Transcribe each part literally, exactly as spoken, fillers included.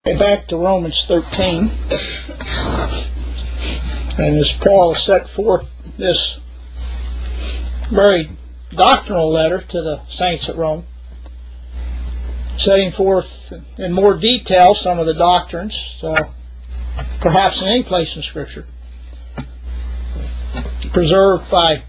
Back to Romans thirteen, and as Paul set forth this very doctrinal letter to the saints at Rome, setting forth in more detail some of the doctrines, uh, perhaps in any place in Scripture, preserved by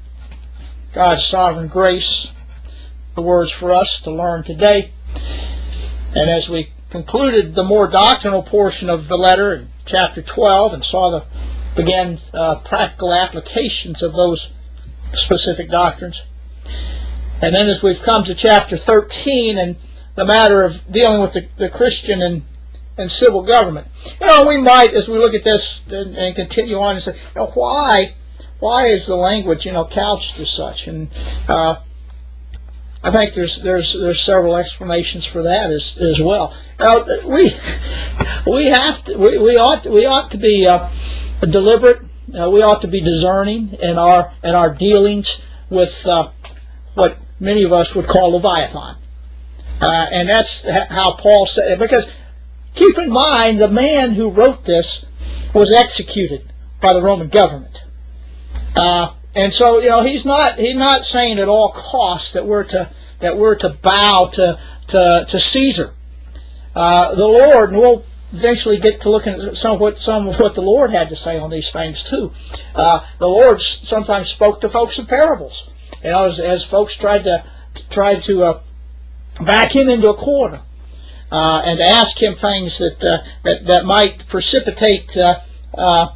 God's sovereign grace, the words for us to learn today. And as we concluded the more doctrinal portion of the letter in chapter twelve and saw the began uh, practical applications of those specific doctrines, and then as we've come to chapter thirteen and the matter of dealing with the, the Christian and, and civil government, you know, we might, as we look at this and, and continue on, and say, you know, why why is the language, you know, couched as such? And uh, I think there's there's there's several explanations for that as as well. Now, we we have to we, we ought to, we ought to be uh, deliberate. Uh, we ought to be discerning in our in our dealings with uh, what many of us would call Leviathan, uh, and that's how Paul said it. Because keep in mind, the man who wrote this was executed by the Roman government. Uh, And so, you know, he's not he's not saying at all costs that we're to that we're to bow to to, to Caesar. Uh, the Lord, and we'll eventually get to looking at some of what some of what the Lord had to say on these things too. Uh, the Lord sometimes spoke to folks in parables, you know, as, as folks tried to tried to uh, back him into a corner uh, and ask him things that uh, that that might precipitate uh, uh,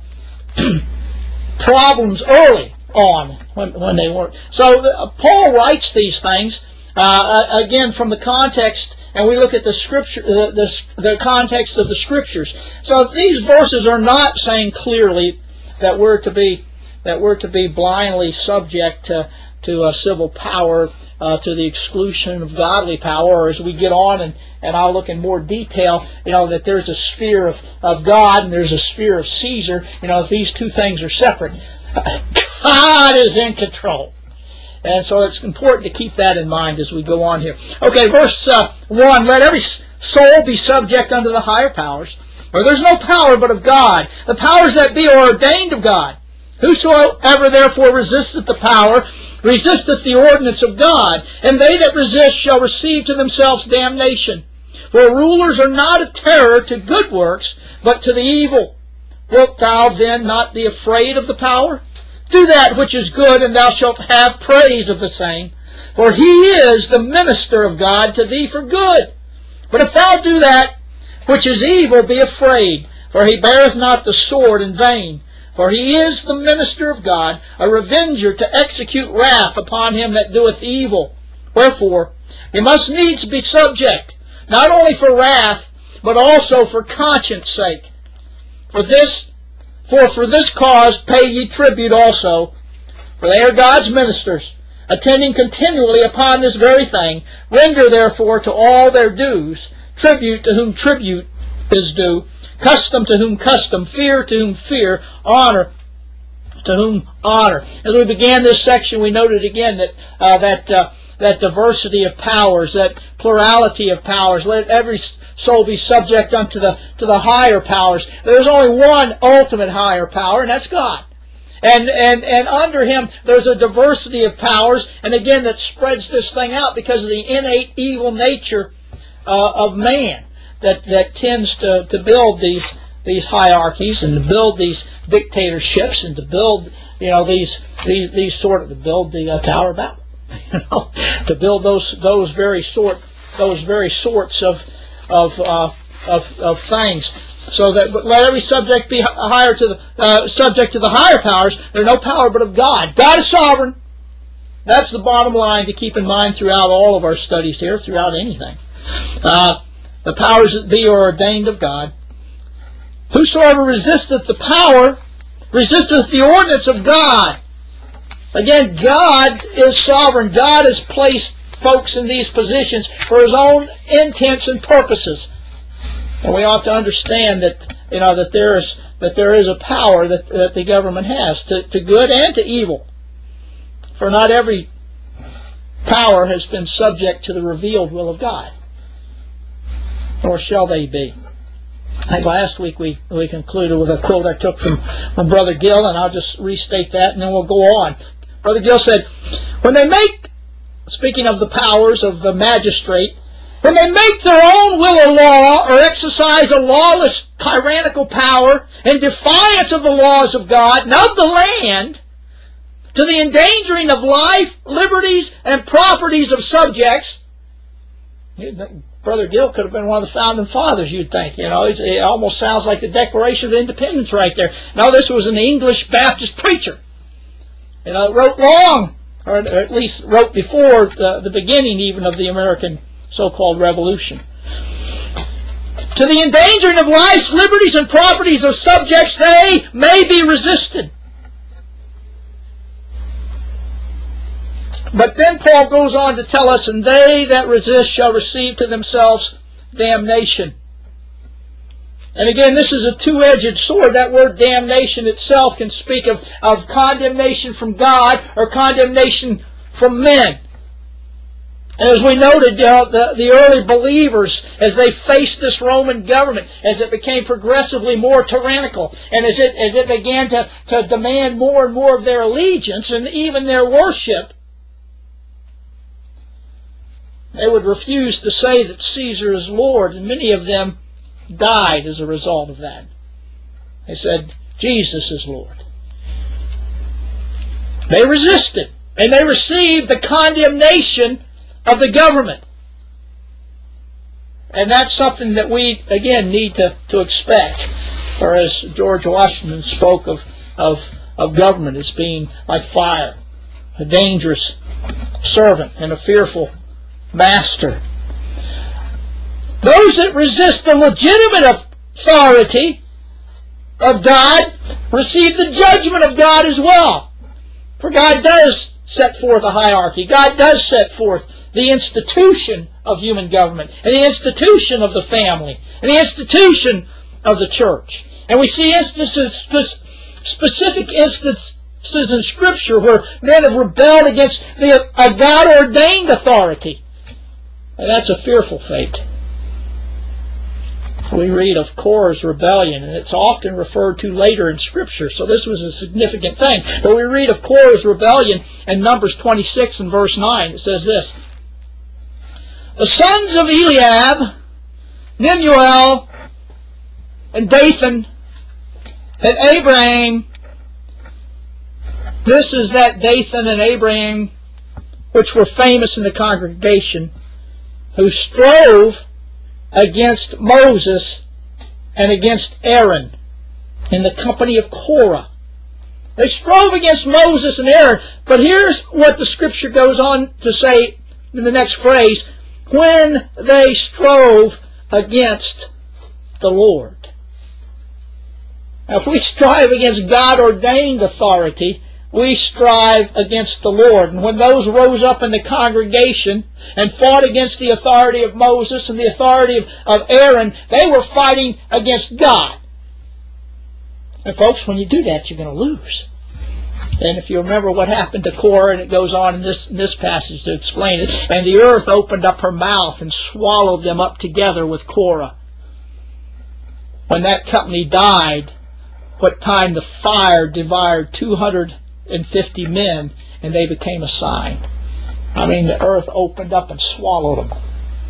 problems early on when, when they weren't. So the, uh, Paul writes these things uh, again from the context, and we look at the scripture, the, the the context of the scriptures. So these verses are not saying clearly that we're to be that we're to be blindly subject to to a civil power uh, to the exclusion of godly power. Or as we get on, and and I'll look in more detail, you know, that there's a sphere of of God and there's a sphere of Caesar. You know, if these two things are separate, God is in control. And so it's important to keep that in mind as we go on here. Okay, verse uh, one, let every soul be subject unto the higher powers, for there's no power but of God. The powers that be are ordained of God. Whosoever therefore resisteth the power, resisteth the ordinance of God, and they that resist shall receive to themselves damnation. For rulers are not a terror to good works, but to the evil. Wilt thou then not be afraid of the power? Do that which is good, and thou shalt have praise of the same. For he is the minister of God to thee for good. But if thou do that which is evil, be afraid, for he beareth not the sword in vain. For he is the minister of God, a revenger to execute wrath upon him that doeth evil. Wherefore, he must needs be subject, not only for wrath, but also for conscience sake. For this For for this cause pay ye tribute also, for they are God's ministers, attending continually upon this very thing. Render therefore to all their dues, tribute to whom tribute is due, custom to whom custom, fear to whom fear, honor to whom honor. As we began this section, we noted again that uh, that uh, that diversity of powers, that plurality of powers. Let every soul be subject unto the to the higher powers. There's only one ultimate higher power, and that's God. And and and under him there's a diversity of powers, and again that spreads this thing out because of the innate evil nature uh, of man that that tends to to build these these hierarchies and to build these dictatorships and to build, you know, these these these sort of to build the uh, Tower of Babel, you know, to build those those very sort those very sorts of Of, uh, of of things, so that but let every subject be higher to the uh, subject to the higher powers. There's no power but of God. God is sovereign. That's the bottom line to keep in mind throughout all of our studies here, throughout anything. Uh, the powers that be are ordained of God. Whosoever resisteth the power resisteth the ordinance of God. Again, God is sovereign. God has placed folks in these positions for his own intents and purposes, and we ought to understand that, you know, that there is that there is a power that that the government has to, to good and to evil. For not every power has been subject to the revealed will of God, nor shall they be. I think last week we, we concluded with a quote I took from, from Brother Gill, and I'll just restate that, and then we'll go on. Brother Gill said, when they make, speaking of the powers of the magistrate, when they make their own will or law, or exercise a lawless, tyrannical power in defiance of the laws of God and of the land, to the endangering of life, liberties, and properties of subjects. Brother Gill could have been one of the founding fathers, you'd think. You know, it almost sounds like the Declaration of Independence right there. No, this was an English Baptist preacher. You know, wrote long, or at least wrote before the, the beginning even of the American so-called revolution. To the endangering of lives, liberties, and properties of subjects, they may be resisted. But then Paul goes on to tell us, and they that resist shall receive to themselves damnation. And again, this is a two-edged sword. That word damnation itself can speak of, of condemnation from God or condemnation from men. And as we noted, you know, the, the early believers, as they faced this Roman government, as it became progressively more tyrannical, and as it, as it began to, to demand more and more of their allegiance and even their worship, they would refuse to say that Caesar is Lord, and many of them died as a result of that. They said, Jesus is Lord. They resisted, and they received the condemnation of the government. And that's something that we, again, need to, to expect. Or as George Washington spoke of, of, of government as being like fire, a dangerous servant and a fearful master. Those that resist the legitimate authority of God receive the judgment of God as well. For God does set forth a hierarchy. God does set forth the institution of human government, and the institution of the family, and the institution of the church. And we see instances, specific instances in Scripture where men have rebelled against the, a God-ordained authority. And that's a fearful fate. We read of Korah's rebellion, and it's often referred to later in Scripture, so this was a significant thing. But we read of Korah's rebellion in Numbers twenty-six and verse nine. It says this: the sons of Eliab, Nemuel, and Dathan, and Abraham. This is that Dathan and Abraham which were famous in the congregation, who strove against Moses and against Aaron in the company of Korah. They strove against Moses and Aaron, but here's what the Scripture goes on to say in the next phrase: when they strove against the Lord. Now, if we strive against God-ordained authority, we strive against the Lord. And when those rose up in the congregation and fought against the authority of Moses and the authority of, of Aaron, they were fighting against God. And folks, when you do that, you're going to lose. And if you remember what happened to Korah, and it goes on in this, in this passage to explain it, and the earth opened up her mouth and swallowed them up together with Korah. When that company died, what time the fire devoured two hundred fifty men, and they became a sign. I mean, the earth opened up and swallowed them.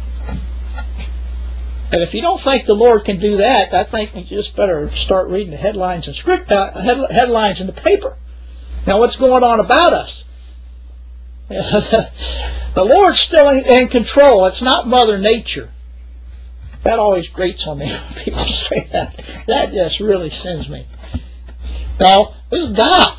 And if you don't think the Lord can do that, I think you just better start reading the headlines and script uh, head, headlines in the paper. Now, what's going on about us? The Lord's still in, in control. It's not Mother Nature. That always grates on me when people say that. That just really sends me. No, this is God.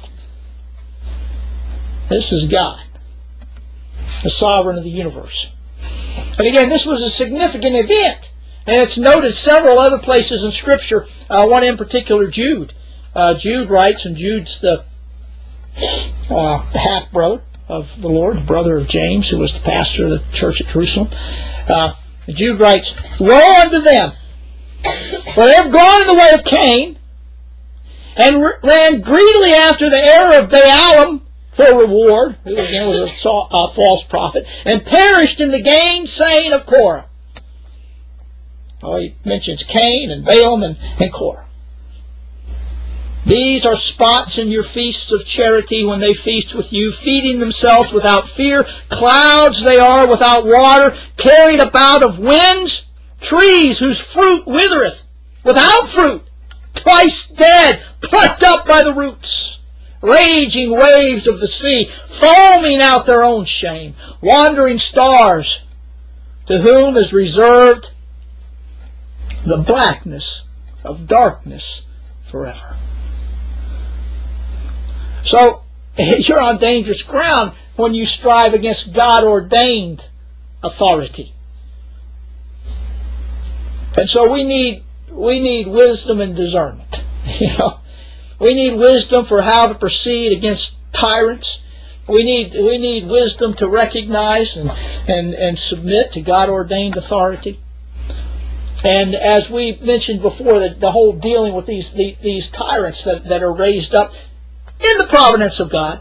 This is God, the sovereign of the universe. And again, this was a significant event. And it's noted several other places in Scripture. Uh, one in particular, Jude. Uh, Jude writes, and Jude's the uh, half-brother of the Lord, the brother of James, who was the pastor of the church at Jerusalem. Uh, Jude writes, woe unto them, for they have gone in the way of Cain, and ran greedily after the error of Balaam for reward, who again was a false prophet, and perished in the gainsaying of Korah. Oh, he mentions Cain and Balaam and, and Korah. These are spots in your feasts of charity when they feast with you, feeding themselves without fear. Clouds they are without water, carried about of winds, trees whose fruit withereth, without fruit, twice dead, plucked up by the roots. Raging waves of the sea, foaming out their own shame. Wandering stars, to whom is reserved the blackness of darkness forever. So, you're on dangerous ground when you strive against God-ordained authority. And so we need we need wisdom and discernment. You know, we need wisdom for how to proceed against tyrants. We need we need wisdom to recognize and and, and submit to God-ordained authority. And as we mentioned before, that the whole dealing with these these, these tyrants that, that are raised up in the providence of God.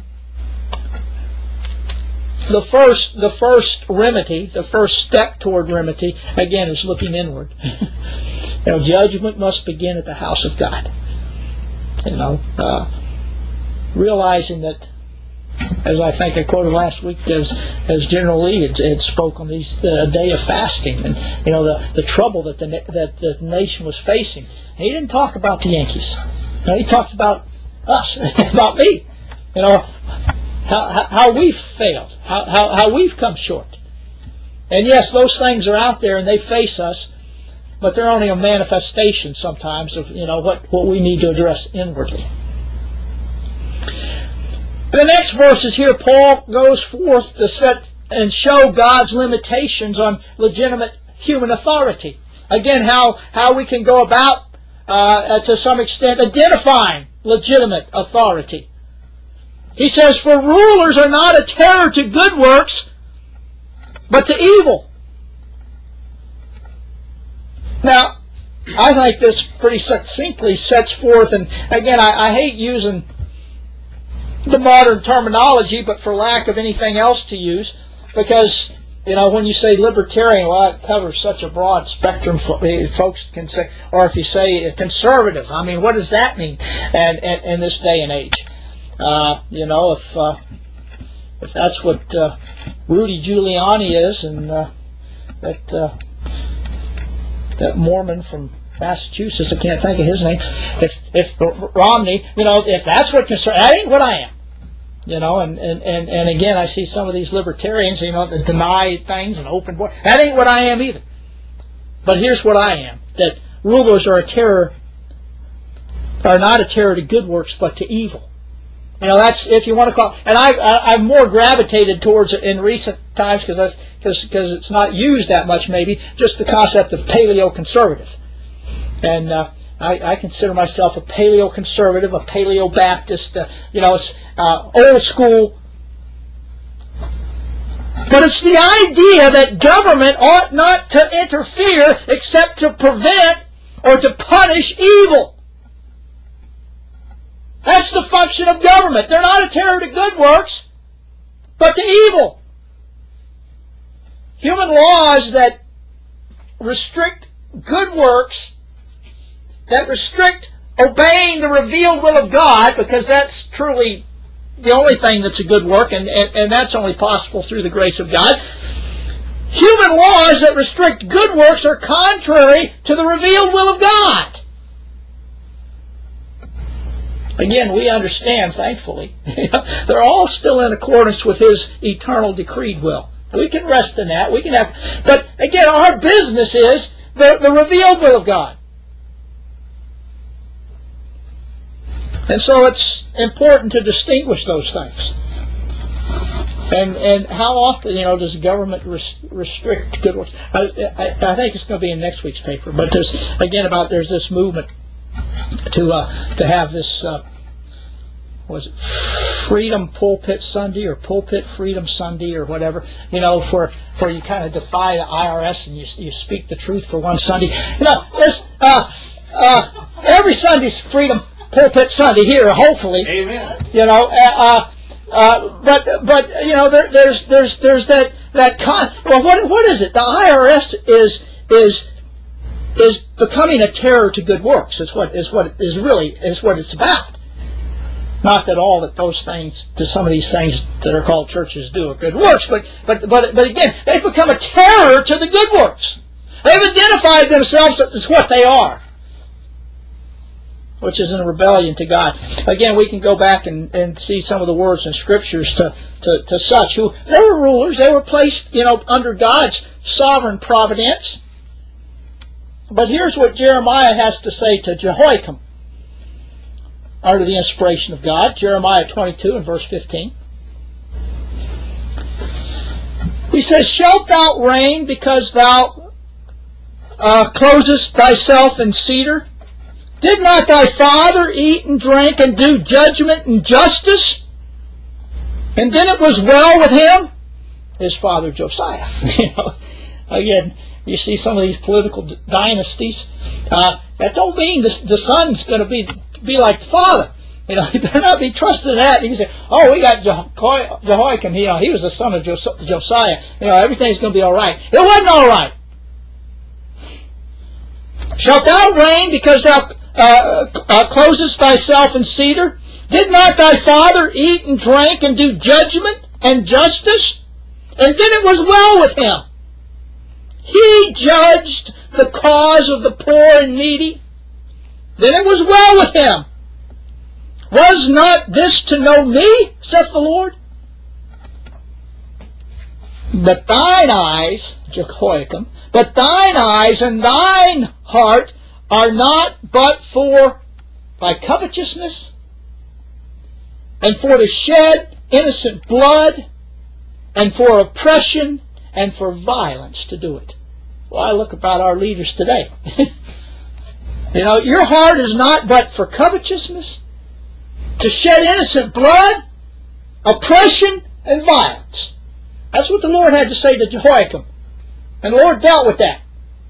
The first, the first remedy, the first step toward remedy, again, is looking inward. You know, judgment must begin at the house of God. You know, uh, realizing that, as I think I quoted last week, as as General Lee had, had spoke on these uh, day of fasting, and you know the, the trouble that the that the nation was facing. He didn't talk about the Yankees. You know, he talked about us, about me. You know, how how we've failed, how, how how we've come short. And yes, those things are out there and they face us, but they're only a manifestation sometimes of you know what what we need to address inwardly. The next verses here, Paul goes forth to set and show God's limitations on legitimate human authority. Again, how, how we can go about, uh, to some extent, identifying legitimate authority. He says, for rulers are not a terror to good works, but to evil. Now, I think this pretty succinctly sets forth, and again, I, I hate using the modern terminology, but for lack of anything else to use, because you know when you say libertarian, well, it covers such a broad spectrum. Folks can say, or if you say conservative, I mean, what does that mean? And in this day and age, uh, you know, if uh, if that's what uh, Rudy Giuliani is, and uh, that uh, that Mormon from Massachusetts, I can't think of his name. If if Romney, you know, if that's what concern, that ain't what I am. You know, and, and, and, and again, I see some of these libertarians, you know, that deny things and open board. That ain't what I am either. But here's what I am: that rulers are a terror, are not a terror to good works, but to evil. You know, that's if you want to call. And I, I I've more gravitated towards it in recent times because because because it's not used that much. Maybe just the concept of paleo-conservative. And uh, I, I consider myself a paleo-conservative, a paleo-Baptist, uh, you know, it's uh, old school. But it's the idea that government ought not to interfere except to prevent or to punish evil. That's the function of government. They're not a terror to good works, but to evil. Human laws that restrict good works, that restrict obeying the revealed will of God, because that's truly the only thing that's a good work, and, and, and that's only possible through the grace of God. Human laws that restrict good works are contrary to the revealed will of God. Again, we understand, thankfully, they're all still in accordance with His eternal decreed will. We can rest in that. We can have, but again, our business is the, the revealed will of God. And so it's important to distinguish those things. And and how often, you know, does government res- restrict good works? I, I, I think it's going to be in next week's paper. But there's, again, about there's this movement to uh, to have this, uh, was it Freedom Pulpit Sunday or Pulpit Freedom Sunday or whatever, you know, for, for you kind of defy the I R S and you you speak the truth for one Sunday. You know, this, uh, uh, every Sunday's Freedom Pulpit Sunday here, hopefully. Amen. You know, uh, uh, but but you know, there, there's there's there's that that con. Well, what what is it? The I R S is is is becoming a terror to good works. Is what is what is really is what it's about. Not that all that those things, to some of these things that are called churches do are good works, but but but but again, they've become a terror to the good works. They've identified themselves as what they are, which is in rebellion to God. Again, we can go back and, and see some of the words in scriptures to, to, to such who, they were rulers, they were placed, you know, under God's sovereign providence. But here's what Jeremiah has to say to Jehoiakim under the inspiration of God. Jeremiah twenty-two and verse fifteen. He says, "Shalt thou reign because thou uh, closest thyself in cedar? Did not thy father eat and drink and do judgment and justice? And then it was well with him?" His father Josiah. You know, again, you see some of these political d- dynasties. Uh, that don't mean the, the son's going to be be like the father. You know, he better not be trusted in that. You can say, "Oh, we got Jeho- Jehoiakim. You know, he was the son of Jos- Josiah. You know, everything's going to be all right." It wasn't all right. "Shalt thou reign because thou uh, uh, closest thyself in cedar? Did not thy father eat and drink and do judgment and justice? And then it was well with him. He judged the cause of the poor and needy. Then it was well with him. Was not this to know me, saith the Lord? But thine eyes," Jehoiakim, "but thine eyes and thine heart are not but for thy covetousness, and for to shed innocent blood, and for oppression, and for violence to do it." Well, I look about our leaders today. You know, your heart is not but for covetousness, to shed innocent blood, oppression, and violence. That's what the Lord had to say to Jehoiakim. And the Lord dealt with that.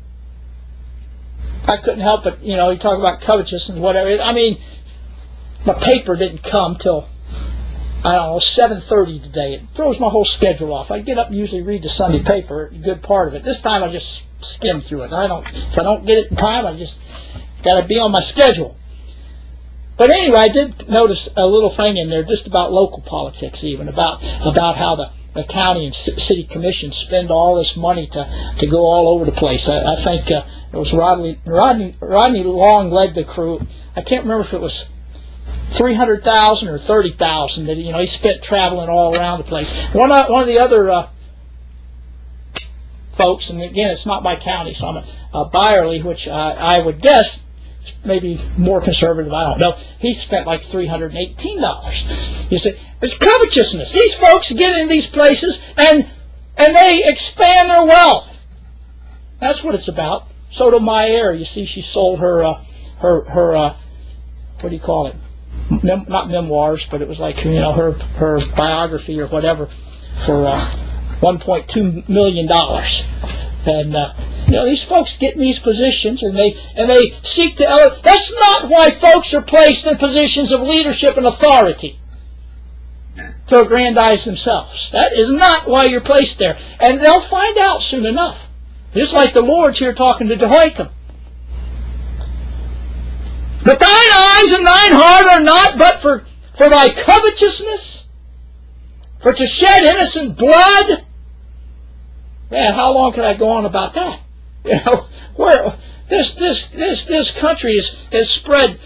I couldn't help but, you know, you talk about covetousness and whatever. I mean, my paper didn't come till, I don't know, seven thirty today. It throws my whole schedule off. I get up and usually read the Sunday paper, a good part of it. This time I just skim through it. I don't, if I don't get it in time, I just got to be on my schedule. But anyway, I did notice a little thing in there just about local politics, even about about how the, the county and c- city commissions spend all this money to, to go all over the place. I, I think uh, it was Rodney, Rodney Rodney Long led the crew. I can't remember if it was three hundred thousand or thirty thousand that, you know, he spent traveling all around the place. One of, one of the other uh, folks, and again, it's not my county, so I'm a, a Byerly, which uh, I would guess maybe more conservative, I don't know. He spent like three hundred eighteen dollars. You see, it's covetousness. These folks get in these places and and they expand their wealth. That's what it's about. Sotomayor, you see, she sold her uh, her her uh, what do you call it? Mem- not memoirs, but it was like, you know, her her biography or whatever for uh, one point two million dollars. And uh, you know, these folks get in these positions and they and they seek to elevate. That's not why folks are placed in positions of leadership and authority, to aggrandize themselves. That is not why you're placed there. And they'll find out soon enough. Just like the Lord's here talking to Jehoiakim. "But thine eyes and thine heart are not but for, for thy covetousness, for to shed innocent blood." Man, how long can I go on about that? You know, where this this this this country is has spread.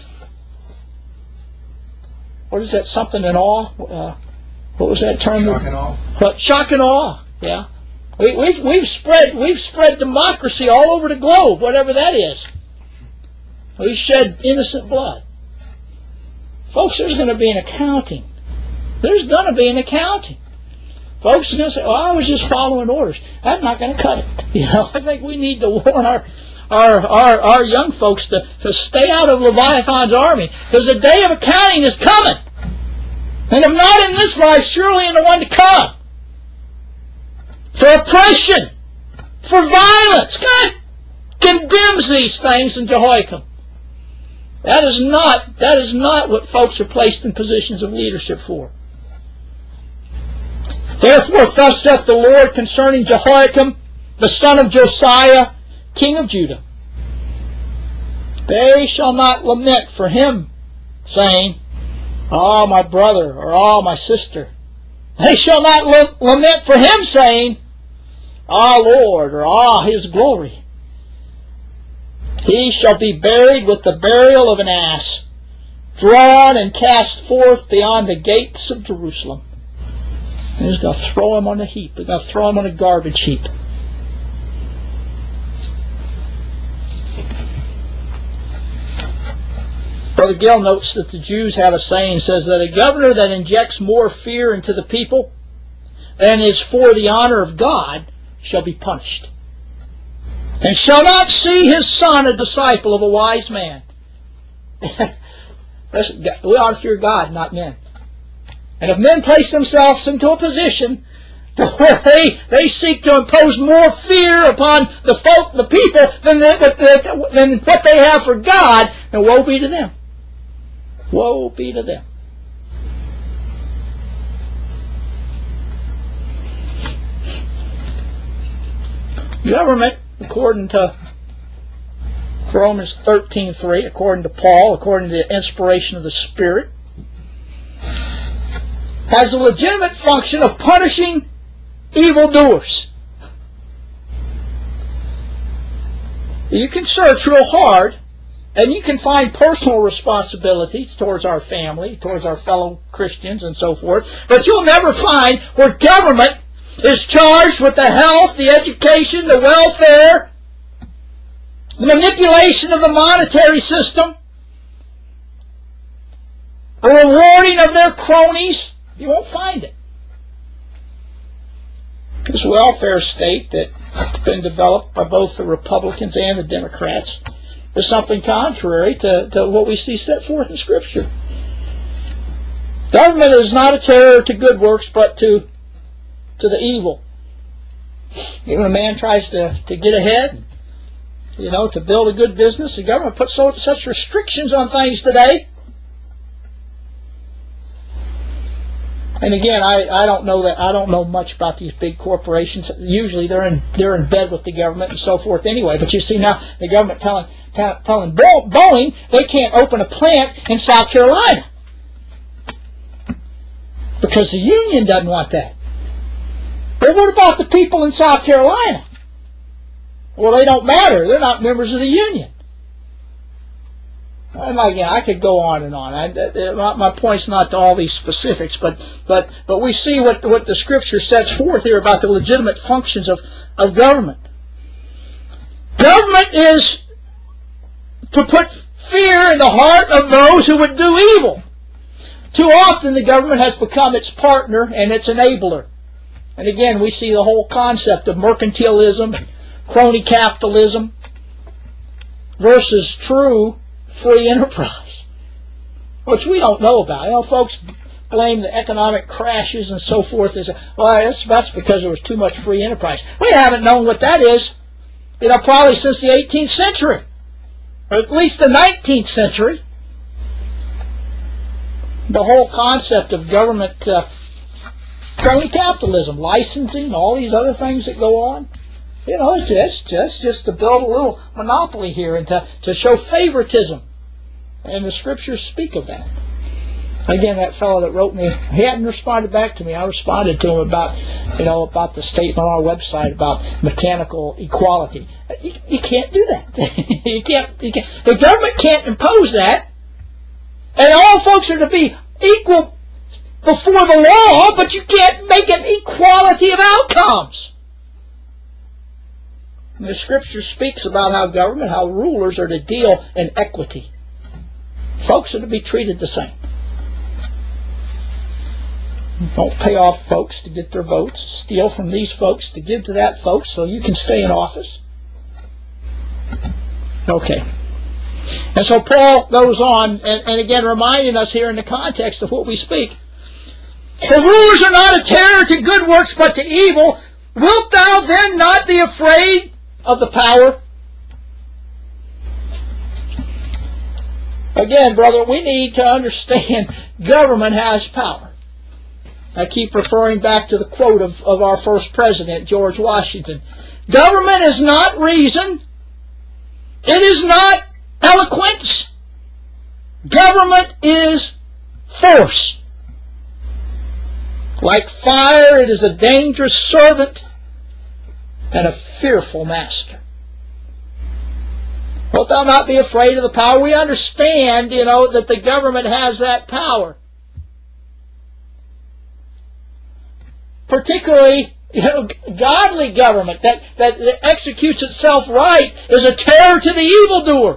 What is that? Something in awe. Uh, what was that term? Shock and awe. What? Shock and awe. Yeah, we, we've we've spread we've spread democracy all over the globe. Whatever that is, we shed innocent blood. Folks, there's going to be an accounting. There's going to be an accounting. Folks are going to say, "Oh, I was just following orders." That's not going to cut it. You know, I think we need to warn our our our, our young folks to, to stay out of Leviathan's army, because the day of accounting is coming. And if not in this life, surely in the one to come. For oppression, for violence. God condemns these things in Jehoiakim. That is not that is not what folks are placed in positions of leadership for. "Therefore, thus saith the Lord concerning Jehoiakim, the son of Josiah, king of Judah. They shall not lament for him, saying, Ah, my brother, or Ah, my sister. They shall not lament for him, saying, Ah, Lord, or Ah, his glory. He shall be buried with the burial of an ass, drawn and cast forth beyond the gates of Jerusalem. And he's going to throw him on a heap. He's going to throw him on a garbage heap. Brother Gill notes that the Jews have a saying, says that a governor that injects more fear into the people than is for the honor of God shall be punished, and shall not see his son a disciple of a wise man. We ought to fear God, not men. And if men place themselves into a position to where they, they seek to impose more fear upon the folk, the people, than, the, than what they have for God, then woe be to them. Woe be to them. Government, according to Romans thirteen three, according to Paul, according to the inspiration of the Spirit, has a legitimate function of punishing evildoers. You can search real hard, and you can find personal responsibilities towards our family, towards our fellow Christians, and so forth, but you'll never find where government is charged with the health, the education, the welfare, the manipulation of the monetary system, the rewarding of their cronies. You won't find it. This welfare state that's been developed by both the Republicans and the Democrats is something contrary to, to what we see set forth in Scripture. Government is not a terror to good works, but to to the evil. Even when a man tries to, to get ahead, you know, to build a good business, the government puts so, such restrictions on things today. And again, I, I don't know that I don't know much about these big corporations. Usually they're in they're in bed with the government and so forth anyway. But you see now the government telling telling Boeing they can't open a plant in South Carolina because the union doesn't want that. But what about the people in South Carolina? Well, they don't matter. They're not members of the union. And again, I could go on and on. I, my point's not to all these specifics, but but but we see what what the Scripture sets forth here about the legitimate functions of of government. Government is to put fear in the heart of those who would do evil. Too often, the government has become its partner and its enabler. And again, we see the whole concept of mercantilism, crony capitalism, versus true free enterprise, which we don't know about. You know, folks blame the economic crashes and so forth as, well, that's, that's because there was too much free enterprise. We haven't known what that is, you know, probably since the eighteenth century, or at least the nineteenth century. The whole concept of government uh, crony capitalism, licensing, all these other things that go on. You know, it's just, just, just to build a little monopoly here and to, to show favoritism. And the Scriptures speak of that. Again, that fellow that wrote me, he hadn't responded back to me. I responded to him about, you know, about the statement on our website about mechanical equality. You, you can't do that. you can't, you can't. The government can't impose that. And all folks are to be equal before the law, but you can't make an equality of outcomes. And the Scripture speaks about how government, how rulers are to deal in equity. Folks are to be treated the same. Don't pay off folks to get their votes. Steal from these folks to give to that folks so you can stay in office. Okay. And so Paul goes on, and, and again reminding us here in the context of what we speak. For rulers are not a terror to good works, but to evil. Wilt thou then not be afraid of the power? Again, brother, we need to understand government has power. I keep referring back to the quote of, of our first president, George Washington. Government is not reason. It is not eloquence. Government is force. Like fire, it is a dangerous servant and a fearful master. Wilt thou not be afraid of the power? We understand, you know, that the government has that power. Particularly, you know, godly government that, that, that executes itself right is a terror to the evildoer.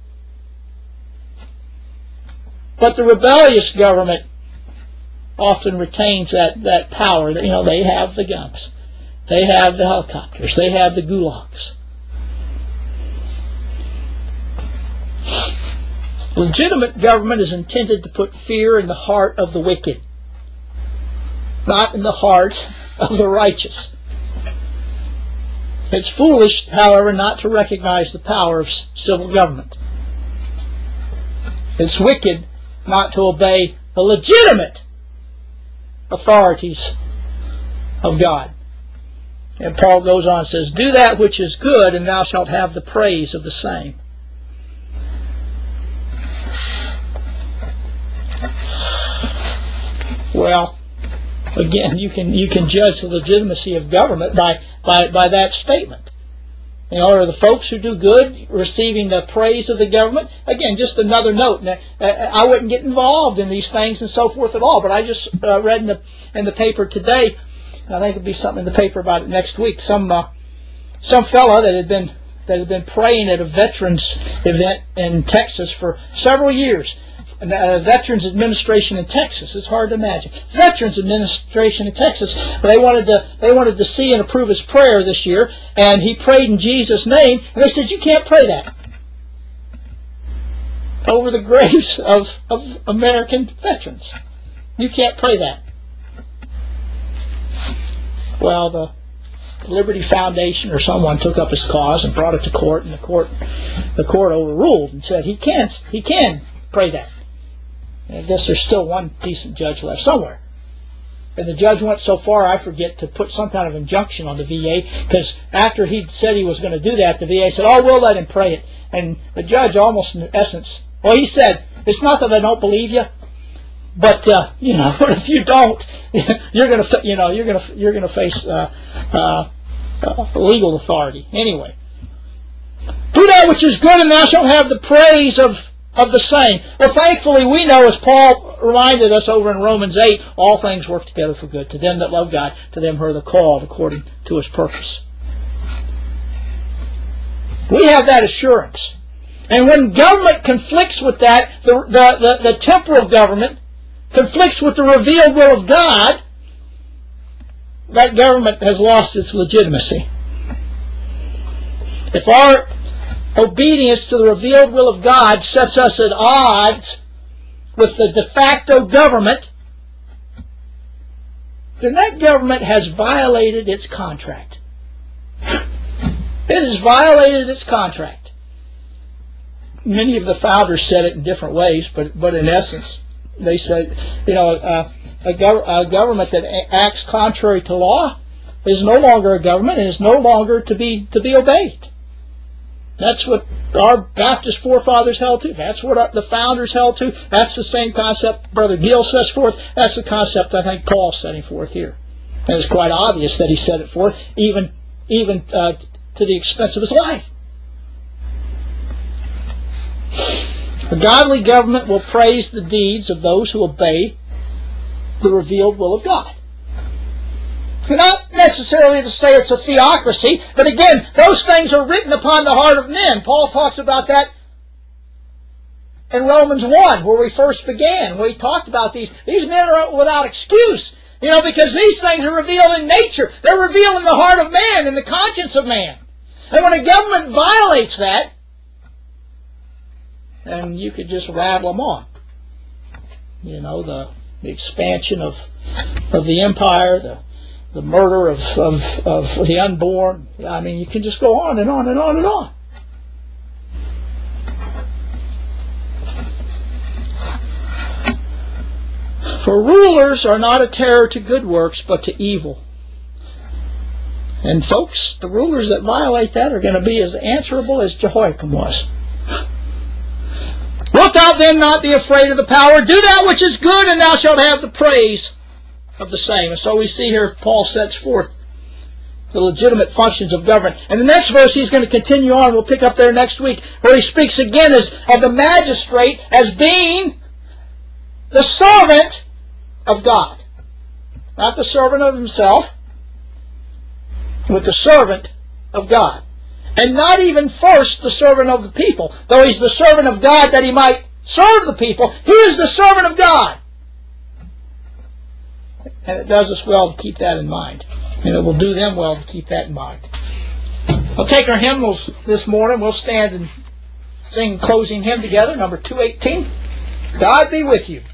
But the rebellious government often retains that, that power. You know, they have the guns. They have the helicopters. They have the gulags. Legitimate government is intended to put fear in the heart of the wicked, not in the heart of the righteous. It's foolish, however, not to recognize the power of civil government. It's wicked not to obey the legitimate authorities of God. And Paul goes on and says, do that which is good, and thou shalt have the praise of the same. Well, again, you can you can judge the legitimacy of government by, by, by that statement. You know, are the folks who do good receiving the praise of the government? Again, just another note. Now, I wouldn't get involved in these things and so forth at all, but I just uh, read in the in the paper today, I think it'll be something in the paper about it next week, some uh, some fella that had been that had been praying at a veterans event in Texas for several years. Uh, Veterans Administration in Texas. It's hard to imagine. Veterans Administration in Texas. They wanted to they wanted to see and approve his prayer this year, and he prayed in Jesus' name. And they said, "You can't pray that over the graves of of American veterans. You can't pray that." Well, the Liberty Foundation or someone took up his cause and brought it to court, and the court the court overruled and said he can he can pray that. I guess there's still one decent judge left somewhere. And the judge went so far, I forget, to put some kind of injunction on the V A, because after he said he was going to do that, the V A said, oh, we'll let him pray it. And the judge almost in essence, well, he said, it's not that I don't believe you, but, uh, you know, if you don't, you're going to, you know, you're going to, you're going to face uh, uh, uh, legal authority. Anyway, do that which is good, and thou shalt have the praise of of the same. Well, thankfully, we know, as Paul reminded us over in Romans eight, all things work together for good to them that love God, to them who are the called according to His purpose. We have that assurance. And when government conflicts with that, the, the, the, the temporal government conflicts with the revealed will of God, that government has lost its legitimacy. If our obedience to the revealed will of God sets us at odds with the de facto government, then that government has violated its contract. It has violated its contract. Many of the founders said it in different ways, but but in essence, they said, you know, uh, a, gov- a government that acts contrary to law is no longer a government and is no longer to be to be obeyed. That's what our Baptist forefathers held to. That's what the founders held to. That's the same concept Brother Gill sets forth. That's the concept I think Paul's setting forth here. And it's quite obvious that he set it forth, even even uh, to the expense of his life. A godly government will praise the deeds of those who obey the revealed will of God. Not necessarily to say it's a theocracy, but again, those things are written upon the heart of men. Paul talks about that in Romans one, where we first began, where he talked about these. These men are without excuse, you know, because these things are revealed in nature. They're revealed in the heart of man, in the conscience of man. And when a government violates that, then you could just rattle them on. You know, the, the expansion of of the empire, the the murder of, of, of the unborn. I mean, you can just go on and on and on and on. For rulers are not a terror to good works, but to evil. And folks, the rulers that violate that are going to be as answerable as Jehoiakim was. Wilt thou then not be afraid of the power? Do that which is good, and thou shalt have the praise of the same. And so we see here Paul sets forth the legitimate functions of government. And the next verse he's going to continue on. We'll pick up there next week, where he speaks again as, of the magistrate as being the servant of God. Not the servant of himself, but the servant of God. And not even first the servant of the people. Though he's the servant of God that he might serve the people, he is the servant of God. And it does us well to keep that in mind. And it will do them well to keep that in mind. We'll take our hymnals this morning. We'll stand and sing closing hymn together, number two eighteen. God be with you.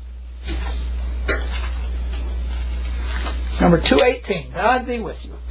Number two eighteen. God be with you.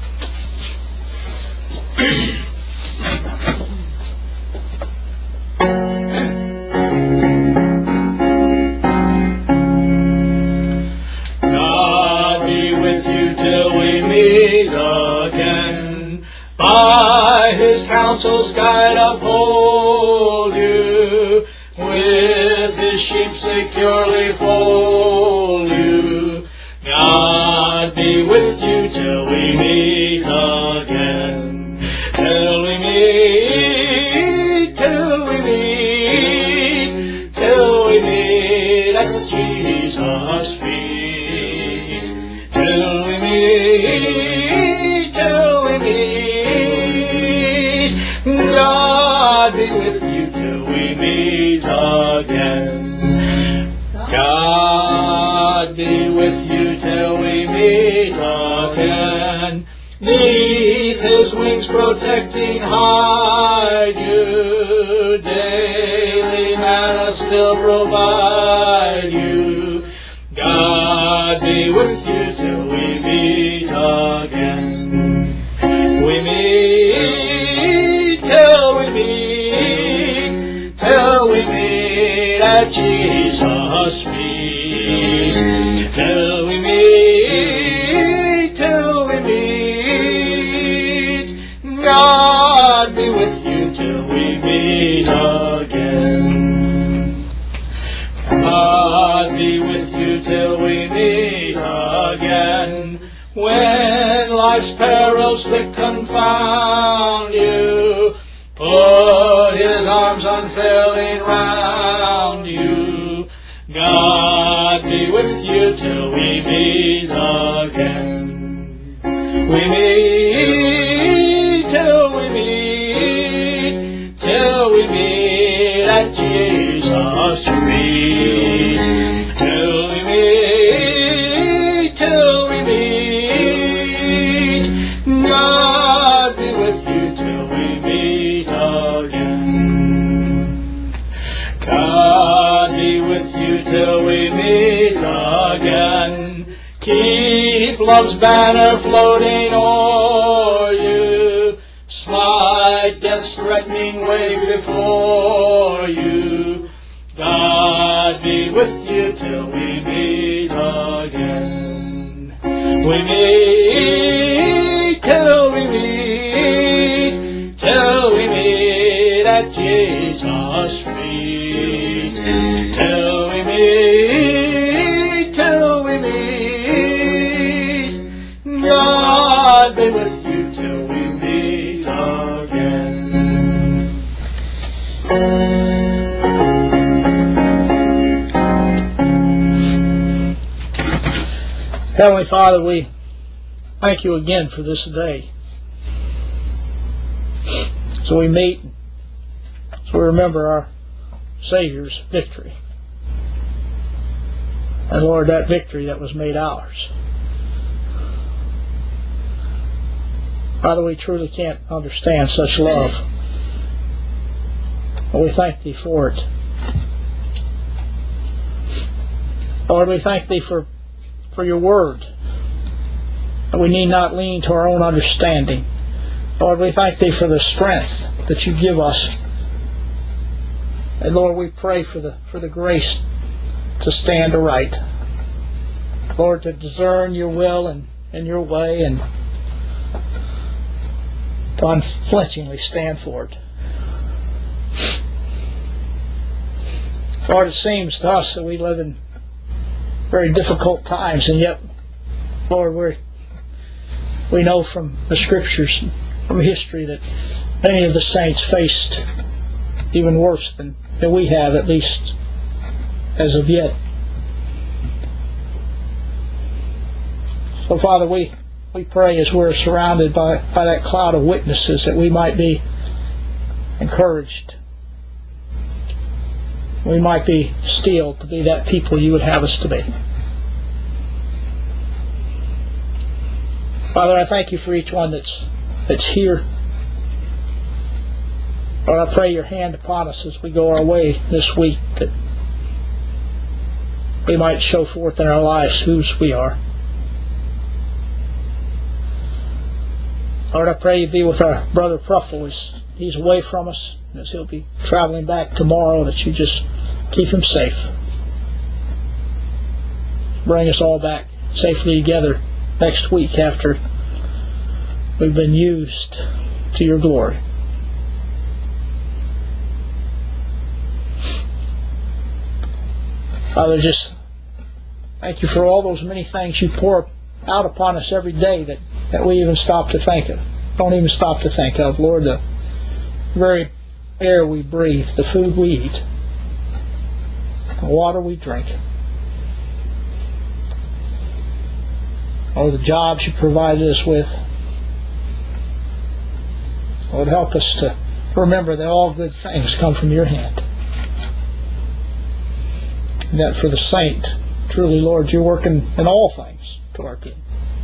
God be with you till we meet again. By His counsel's guide uphold you. With His sheep securely fold you. God be with you till we meet again. Till we meet, till we meet, till we meet at Jesus' feet. Till we meet, till we meet, God be with you till we meet again. God be with you till we meet again. Neath His wings protecting hide you. Daily manna still provide you. God be with you till we meet again. We meet till we meet, till we meet at Jesus' feet. Till we meet, till we meet, God be with you till we meet again. God be with you till we meet again. When life's perils thick confound you, put His arms unfailing round you. God be with you till we meet again. We meet till we meet, till we meet at Jesus' feet. Till we meet, till we meet, God be with you till we meet again. God be with you till we meet again. Keep love's banner floating o'er you. Smite death's threatening wave before you. God be with you till we meet again. We meet till we meet, till we meet at Jesus' feet. Till we meet, till we meet, God be with you till we meet again. Heavenly Father, we thank you again for this day. So we meet, so we remember our Savior's victory. And Lord, that victory that was made ours. Father, we truly can't understand such love. But we thank Thee for it. Lord, we thank Thee for for your word. And we need not lean to our own understanding. Lord, we thank Thee for the strength that you give us. And Lord, we pray for the for the grace to stand aright. Lord, to discern your will and, and your way, and to unflinchingly stand for it. Lord, it seems to us that we live in very difficult times, and yet, Lord, we're, we know from the Scriptures, from history, that many of the saints faced even worse than, than we have, at least as of yet. So, Father, we, we pray as we're surrounded by, by that cloud of witnesses that we might be encouraged. We might be steeled to be that people you would have us to be. Father, I thank you for each one that's that's here. Lord, I pray your hand upon us as we go our way this week, that we might show forth in our lives whose we are. Lord, I pray you be with our brother Pruffle as he's away from us, as he'll be traveling back tomorrow, that you just keep him safe. Bring us all back safely together next week after we've been used to your glory. Father, just thank you for all those many things you pour out upon us every day that, that we even stop to think of. Don't even stop to think of. Lord, the very air we breathe, the food we eat, the water we drink, or the jobs you provided us with. Lord, help us to remember that all good things come from your hand. And that for the saint, truly, Lord, you're working in all things to our good.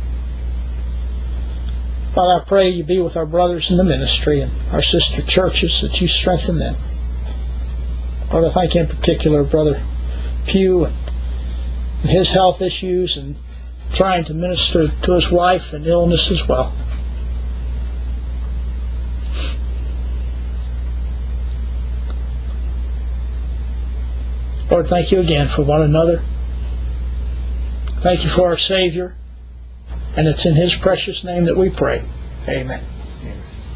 Father, I pray you be with our brothers in the ministry and our sister churches, that you strengthen them. Lord, I thank you in particular, Brother Pugh, and his health issues, and trying to minister to his wife and illness as well. Lord, thank you again for one another. Thank you for our Savior. And it's in his precious name that we pray. Amen.